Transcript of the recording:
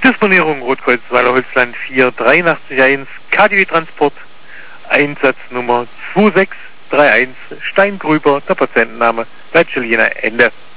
Disponierung Rotkreuzweiler Holzland 48381 KDW Transport, Einsatznummer 2631 Steingrüber, der Patientenname Bertscheliner, Ende.